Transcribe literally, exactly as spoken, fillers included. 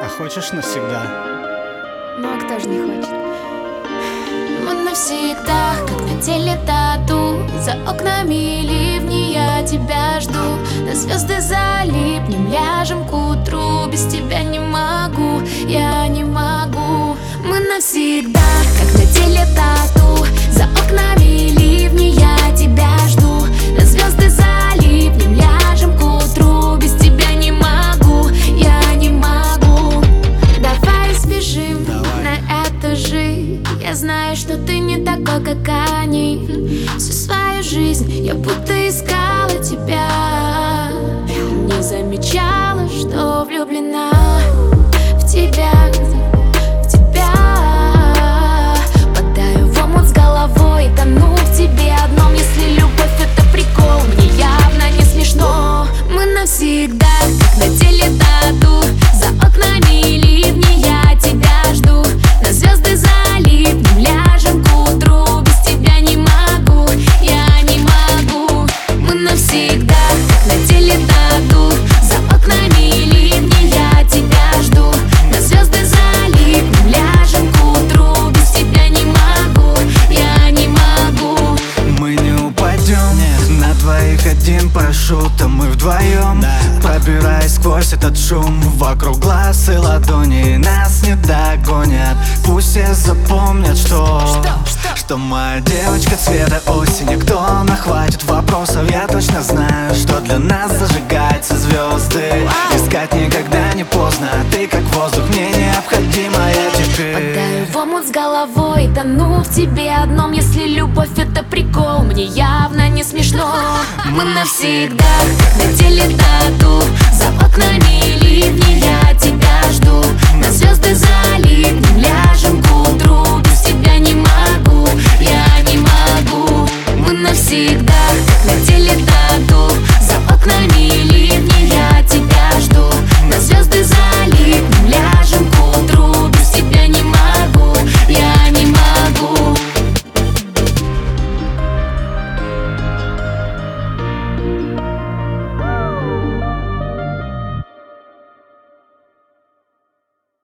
А хочешь навсегда? Ну а кто же не хочет? Мы навсегда, как на теле тату. За окнами ливни, я тебя жду. На звезды залипнем, ляжем к утру. Без тебя не могу, я не могу. Мы навсегда, как на теле тату. За окнами ливни, я тебя жду. На звезды залипнем, ляжем к утру. Без тебя не могу, я не могу. Давай сбежим на эту жизнь. Я знаю, что ты не такой, как они. Всю свою жизнь я будто искала тебя. Не замечала, что влюблена в тебя, в тебя. Падаю в омут с головой, тону в тебе одном. Если любовь это прикол, мне явно не смешно. Мы навсегда, как на теле тату. За окнами ливни, я тебя жду. На звезды залипнем, ляжем к утру. Без тебя не могу, я не могу. Мы навсегда, как на теле тату. За окнами ливни, я тебя жду. На звезды залипнем, ляжем к утру. Без тебя не могу, я не могу. Мы не упадем, нет. На двоих один парашют, а мы вдвоем, да. Пробираясь сквозь этот шум, вокруг глаз и ладони, нас не догонят. Пусть все запомнят, что Что, что? Что моя девочка цвета осени. Кто нахватит вопросов, я точно знаю, что для нас зажигаются звезды. Искать никогда не поздно, ты как воздух, мне необходима я теперь. Падаю в омут с головой, тону в тебе одном. Если любовь это прикол, мне явно не смешно. Мы навсегда, как на теле тату. За окнами ливни, я